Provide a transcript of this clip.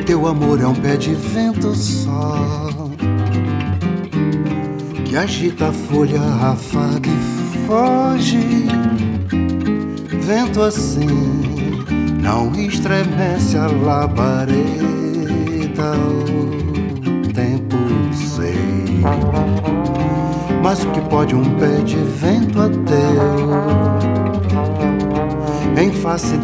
Teu amor é um pé de vento só, que agita a folha rafada e foge. Vento assim não estremece a labareda. O tempo sei, mas o que pode um pé de vento ateu em face